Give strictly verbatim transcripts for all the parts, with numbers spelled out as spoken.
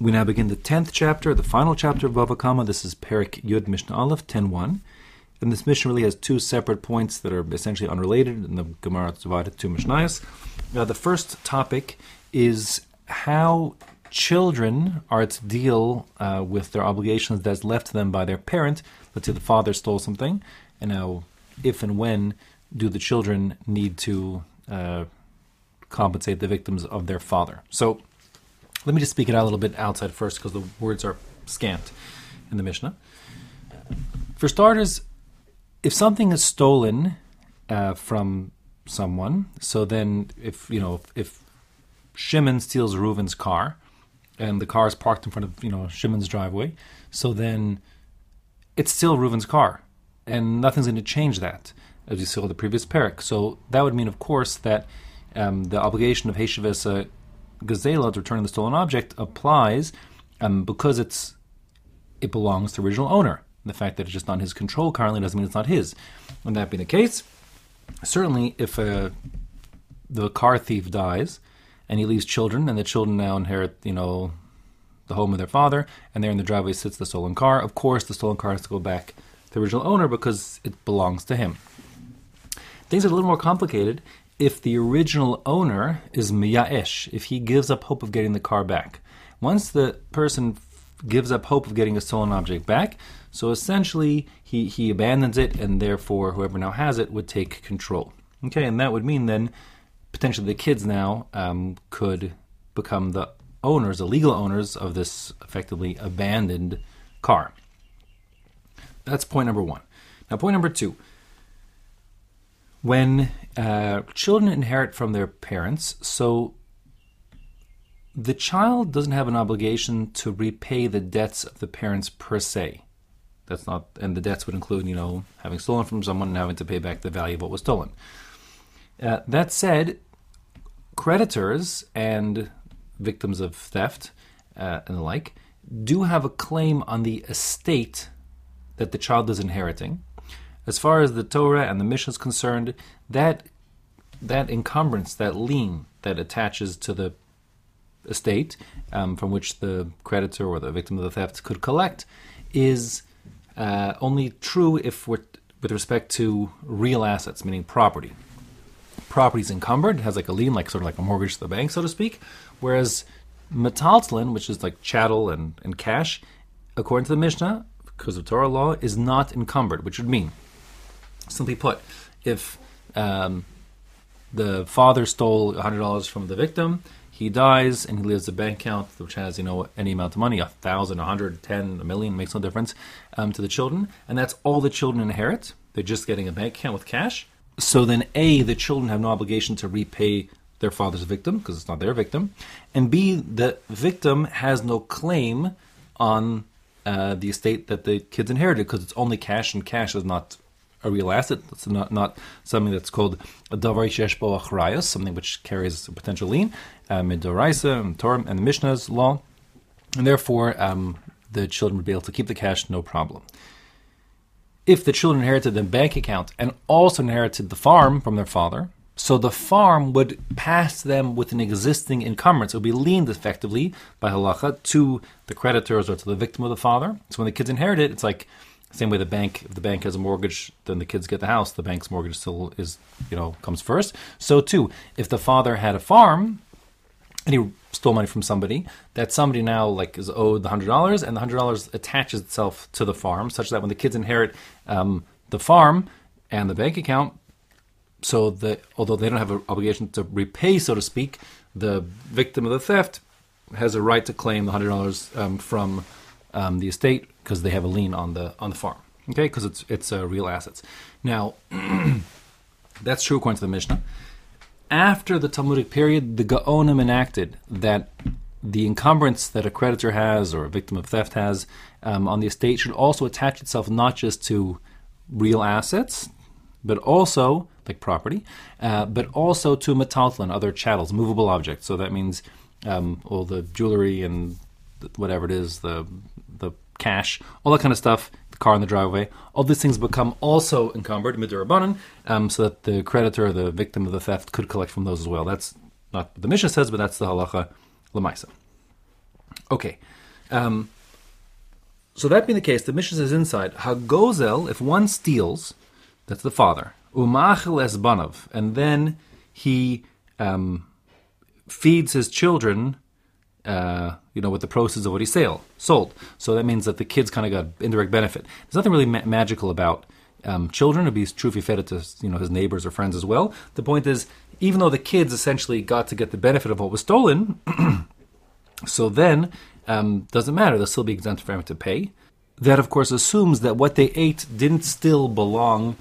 We now begin the tenth chapter, the final chapter of Bava Kama. This is Perek Yud Mishnah Aleph, ten one. And this Mishnah really has two separate points that are essentially unrelated, and the Gemara is divided into two Mishnayos. Now, the first topic is how children are to deal uh, with their obligations that's left to them by their parent. Let's say the father stole something, and now if and when do the children need to uh, compensate the victims of their father? So let me just speak it out a little bit outside first, because the words are scant in the Mishnah. For starters, if something is stolen uh, from someone, so then if you know if Shimon steals Reuven's car, and the car is parked in front of you know Shimon's driveway, so then it's still Reuven's car, and nothing's going to change that, as you saw in the previous parak. So that would mean, of course, that um, the obligation of Heshivesa Gazela to return the stolen object applies um, because it's it belongs to the original owner. The fact that it's just not in his control currently doesn't mean it's not his. When that being the case, certainly if uh, the car thief dies and he leaves children, and the children now inherit, you know, the home of their father, and there in the driveway sits the stolen car, of course the stolen car has to go back to the original owner because it belongs to him. Things are a little more complicated if the original owner is miyaesh, if he gives up hope of getting the car back. Once the person gives up hope of getting a stolen object back, so essentially he, he abandons it, and therefore whoever now has it would take control. Okay, and that would mean then potentially the kids now um, could become the owners, the legal owners of this effectively abandoned car. That's point number one. Now point number two. When uh, children inherit from their parents, so the child doesn't have an obligation to repay the debts of the parents per se. That's not, and the debts would include, you know, having stolen from someone and having to pay back the value of what was stolen. Uh, that said, creditors and victims of theft uh, and the like do have a claim on the estate that the child is inheriting. As far as the Torah and the Mishnah is concerned, that that encumbrance, that lien that attaches to the estate um, from which the creditor or the victim of the theft could collect is uh, only true if we're with respect to real assets, meaning property. Property is encumbered, it has like a lien, like sort of like a mortgage to the bank, so to speak, whereas metaltlin, which is like chattel and, and cash, according to the Mishnah, because of Torah law, is not encumbered, which would mean, simply put, if um, the father stole one hundred dollars from the victim, he dies and he leaves a bank account which has, you know, any amount of money, a thousand, a hundred, ten, a million, makes no difference um, to the children, and that's all the children inherit. They're just getting a bank account with cash. So then, A, the children have no obligation to repay their father's victim because it's not their victim, and B, the victim has no claim on uh, the estate that the kids inherited because it's only cash, and cash is not a real asset. It's not, not something that's called a davar sheyesh bo achrayos, something which carries a potential lien, midoraisa and Torah and the Mishnah's law, and therefore um, the children would be able to keep the cash, no problem. If the children inherited the bank account and also inherited the farm from their father, so the farm would pass them with an existing encumbrance. It would be liened effectively by halacha to the creditors or to the victim of the father. So when the kids inherit it, it's like same way the bank, if the bank has a mortgage, then the kids get the house. The bank's mortgage still is, you know, comes first. So too, if the father had a farm and he stole money from somebody, that somebody now like is owed the hundred dollars, and the hundred dollars attaches itself to the farm, such that when the kids inherit um, the farm and the bank account, so that although they don't have an obligation to repay, so to speak, the victim of the theft has a right to claim the hundred dollars um, from um, the estate because they have a lien on the on the farm. Okay, because it's it's uh, real assets. Now, that's true according to the Mishnah. After the Talmudic period, the Gaonim enacted that the encumbrance that a creditor has or a victim of theft has um, on the estate should also attach itself not just to real assets, but also, like property, uh, but also to metaltlin, other chattels, movable objects. So that means um, all the jewelry and whatever it is, the the cash, all that kind of stuff, the car in the driveway, all these things become also encumbered, midirabanan, um, so that the creditor or the victim of the theft could collect from those as well. That's not what the Mishnah says, but that's the halacha l'maisa. Okay. Um, so that being the case, the Mishnah says inside, Hagozel, if one steals, that's the father, Umachel es banav, and then he um, feeds his children, uh, you know, with the proceeds of what he sale, sold. So that means that the kids kind of got indirect benefit. There's nothing really ma- magical about um, children. It'd be true if he fed it to, you know, his neighbors or friends as well. The point is, even though the kids essentially got to get the benefit of what was stolen, so then um, doesn't matter. They'll still be exempt from having to pay. That, of course, assumes that what they ate didn't still belong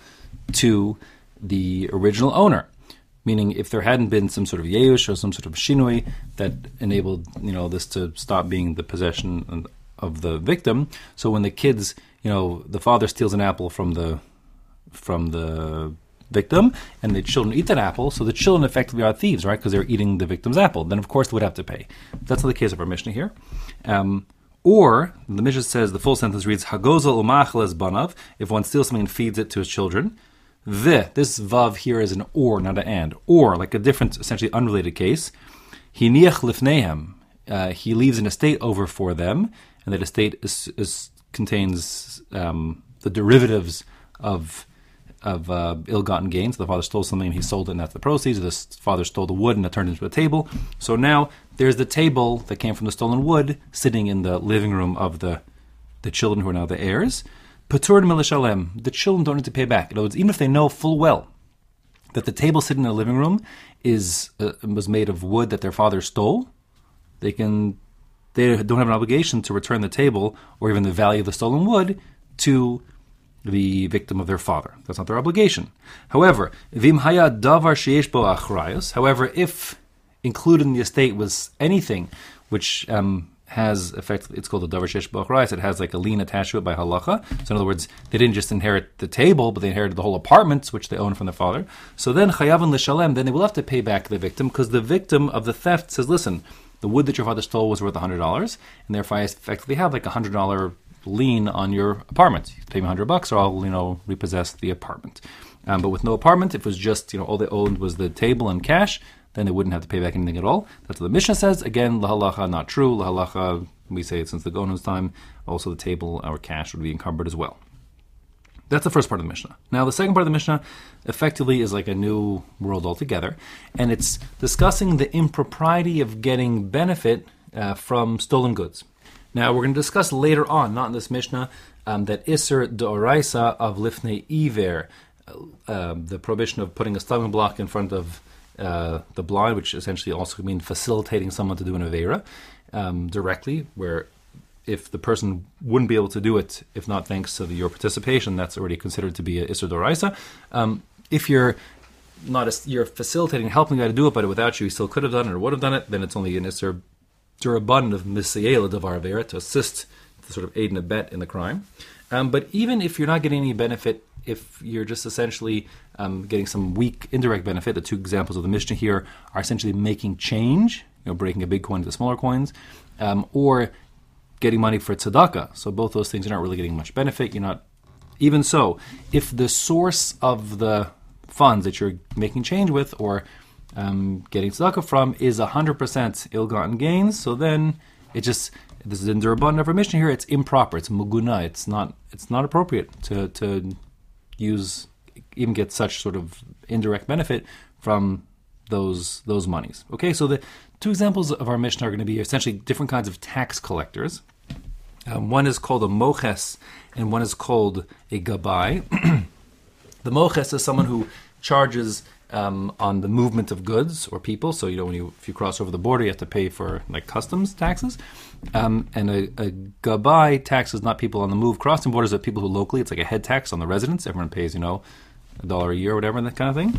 to the original owner. Meaning, if there hadn't been some sort of yeush or some sort of shinui that enabled, you know, this to stop being the possession of the victim. So when the kids, you know, the father steals an apple from the from the victim, and the children eat that apple, so the children effectively are thieves, right? Because they're eating the victim's apple. Then, of course, they would have to pay. That's not the case of our Mishnah here. Um, or, the Mishnah says, the full sentence reads, Hagozel umachel es banav, if one steals something and feeds it to his children. The, this vav here is an or, not an and. Or, like a different, essentially unrelated case, hiniach lifnehem, uh, he leaves an estate over for them, and that estate is, is, contains um, the derivatives of of uh, ill-gotten gains. The father stole something and he sold it and that's the proceeds. The father stole the wood and it turned into a table. So now there's the table that came from the stolen wood sitting in the living room of the the children who are now the heirs. Patur milishalem. The children don't need to pay back. In other words, even if they know full well that the table sitting in the living room is uh, was made of wood that their father stole, they can they don't have an obligation to return the table or even the value of the stolen wood to the victim of their father. That's not their obligation. However, vim haya davar sheyesh bo achrayos. However, if included in the estate was anything which um, has effectively, it's called a davar sheyesh bo achrayos. It has like a lien attached to it by halacha. So in other words, they didn't just inherit the table, but they inherited the whole apartment, which they own from their father. So then chayavan l'shalem, then they will have to pay back the victim because the victim of the theft says, listen, the wood that your father stole was worth one hundred dollars, and therefore I effectively have like a one hundred dollars lien on your apartment. You pay me a hundred bucks, or I'll, you know, repossess the apartment. Um, but with no apartment, if it was just, you know, all they owned was the table and cash, then they wouldn't have to pay back anything at all. That's what the Mishnah says. Again, lahalacha, not true. Lahalacha, we say it since the Gonon's time. Also, the table, our cash, would be encumbered as well. That's the first part of the Mishnah. Now, the second part of the Mishnah effectively is like a new world altogether, and it's discussing the impropriety of getting benefit uh, from stolen goods. Now, we're going to discuss later on, not in this Mishnah, um, that Isser D'Oraisa of Lifnei Iver, uh, uh, the prohibition of putting a stumbling block in front of uh, the blind, which essentially also could mean facilitating someone to do an Aveira um, directly, where if the person wouldn't be able to do it, if not thanks to the, your participation, that's already considered to be a Isser D'Oraisa. Um, if you're not a, you're facilitating, helping the guy to do it, but without you, he still could have done it or would have done it, then it's only an Isser D'Rabbanan of Misayela Davar Avera, to assist, to sort of aid and abet in the crime. Um, but even if you're not getting any benefit, if you're just essentially um, getting some weak indirect benefit, the two examples of the Mishnah here are essentially making change, you know, breaking a big coin into smaller coins, um, or getting money for tzedakah. So both those things, you're not really getting much benefit. You're not. Even so, if the source of the funds that you're making change with, or Um, getting tzedakah from, is one hundred percent ill-gotten gains, so then it just, this is in D'Rabbanan of our Mishnah here, it's improper, it's muguna, it's not it's not appropriate to, to use, even get such sort of indirect benefit from those those monies. Okay, so the two examples of our Mishnah are going to be essentially different kinds of tax collectors. Um, one is called a moches, and one is called a gabai. The moches is someone who charges Um, on the movement of goods or people. So, you know, when you if you cross over the border, you have to pay for like customs taxes. Um, and a, a gabai tax is not people on the move crossing borders, but people who locally, it's like a head tax on the residents. Everyone pays, you know, a dollar a year or whatever, and that kind of thing.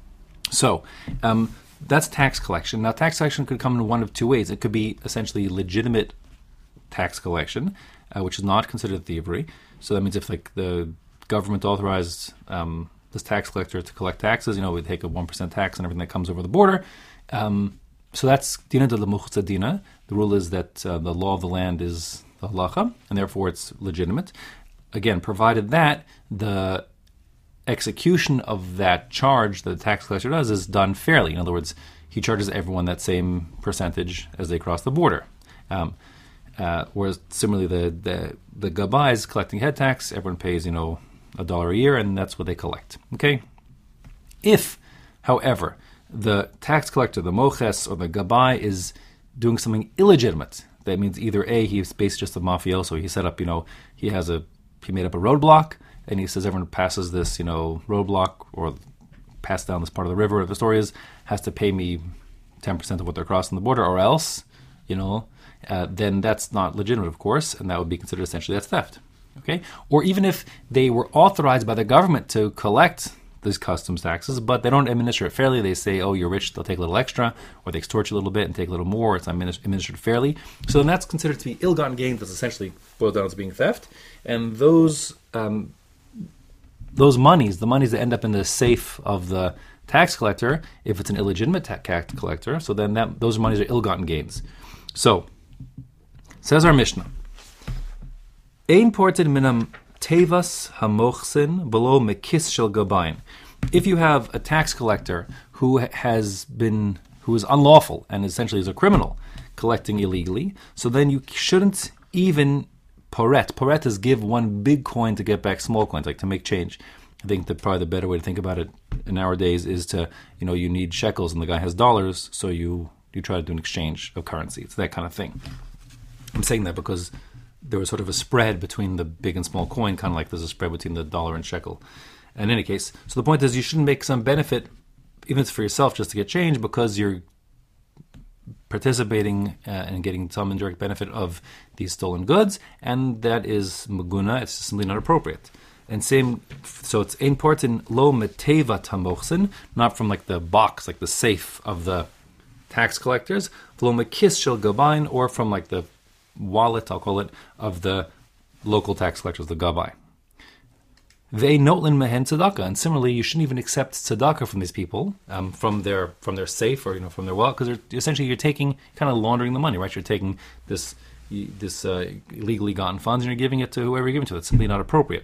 So, um, that's tax collection. Now, tax collection could come in one of two ways. It could be essentially legitimate tax collection, uh, which is not considered thievery. So that means if like the government authorized um, this tax collector to collect taxes, you know, we take a one percent tax on everything that comes over the border. Um, so that's dina de la muchza dina. The rule is that uh, the law of the land is the halacha, and therefore it's legitimate. Again, provided that the execution of that charge that the tax collector does is done fairly. In other words, he charges everyone that same percentage as they cross the border. Um, Uh, whereas similarly, the, the the Gabbai is collecting head tax. Everyone pays, you know, a dollar a year, and that's what they collect. Okay. If, however, the tax collector, the moches or the Gabbai, is doing something illegitimate, that means either A, he's basically just a mafioso. He set up, you know, he has a he made up a roadblock, and he says everyone who passes this, you know, roadblock or pass down this part of the river, the story is, has to pay me ten percent of what they're crossing the border, or else, you know, uh, then that's not legitimate, of course, and that would be considered essentially that's theft. Okay? Or even if they were authorized by the government to collect these customs taxes, but they don't administer it fairly. They say, oh, you're rich, they'll take a little extra, or they extort you a little bit and take a little more. It's not administered fairly. So then that's considered to be ill-gotten gains. That's essentially boiled down to being theft. And those um, those monies, the monies that end up in the safe of the tax collector, if it's an illegitimate tax collector, so then that those monies are ill-gotten gains. So, says our Mishnah, Ein ported minam tevas hamochsin below mekis shel gabayin. If you have a tax collector who has been, who is unlawful and essentially is a criminal, collecting illegally, so then you shouldn't even poret. Poret is give one big coin to get back small coins, like to make change. I think that probably the better way to think about it in our days is to, you know, you need shekels and the guy has dollars, so you, you try to do an exchange of currency. It's that kind of thing. I'm saying that because there was sort of a spread between the big and small coin, kind of like there's a spread between the dollar and shekel. In any case, so the point is you shouldn't make some benefit, even if it's for yourself, just to get change, because you're participating uh, and getting some indirect benefit of these stolen goods, and that is maguna. It's simply not appropriate. And same, so it's important lo meteva tamochsin, not from like the box, like the safe of the tax collectors, lo mekis shel gabayin, or from like the wallet, I'll call it, of the local tax collectors, the Gabbai. They notlin mehen tzedakah, and similarly, you shouldn't even accept tzedakah from these people, um, from their from their safe or you know from their wallet, because essentially you're taking, kind of laundering the money, right? You're taking this this uh, illegally gotten funds and you're giving it to whoever you're giving it to. It's simply not appropriate.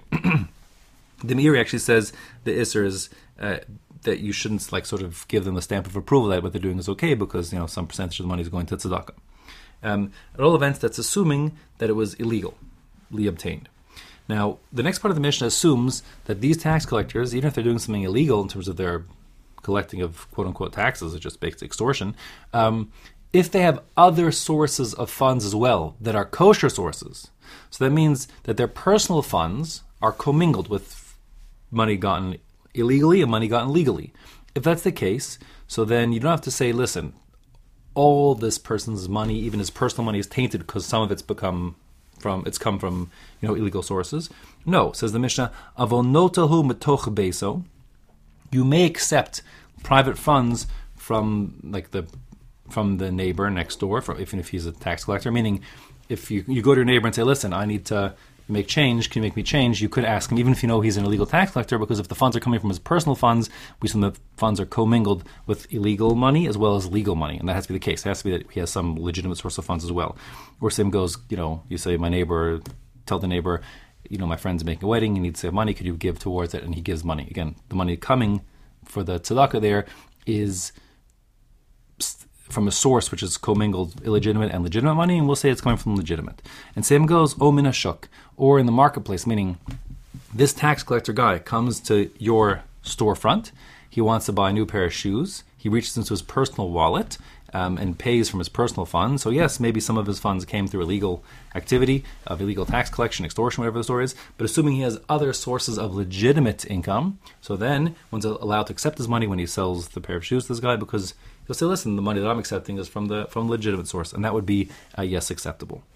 The Meiri actually says the Isser is uh, that you shouldn't like sort of give them a stamp of approval that what they're doing is okay, because you know some percentage of the money is going to tzedakah. Um, at all events, that's assuming that it was illegally obtained. Now, the next part of the Mishnah assumes that these tax collectors, even if they're doing something illegal in terms of their collecting of quote-unquote taxes, it's just basic extortion, um, if they have other sources of funds as well that are kosher sources, so that means that their personal funds are commingled with money gotten illegally and money gotten legally. If that's the case, so then you don't have to say, listen, all this person's money, even his personal money, is tainted because some of it's become from it's come from you know illegal sources. No, says the Mishnah, avonotahu metoch beso. You may accept private funds from like the from the neighbor next door, from, even if he's a tax collector. Meaning, if you you go to your neighbor and say, listen, I need to make change, can you make me change? You could ask him, even if you know he's an illegal tax collector, because if the funds are coming from his personal funds, we assume the funds are commingled with illegal money as well as legal money, and that has to be the case. It has to be that he has some legitimate source of funds as well. Or same goes, you know, you say, my neighbor, tell the neighbor, you know, my friend's making a wedding, he needs to have money, could you give towards it? And he gives money. Again, the money coming for the tzedakah there is from a source which is commingled illegitimate and legitimate money, and we'll say it's coming from legitimate. And same goes, o min hashuk, or in the marketplace, meaning this tax collector guy comes to your storefront, he wants to buy a new pair of shoes, he reaches into his personal wallet um, and pays from his personal funds. So yes, maybe some of his funds came through illegal activity, of illegal tax collection, extortion, whatever the story is, but assuming he has other sources of legitimate income, so then one's allowed to accept his money when he sells the pair of shoes to this guy, because he'll say, listen, the money that I'm accepting is from the from legitimate source, and that would be, uh, yes, acceptable.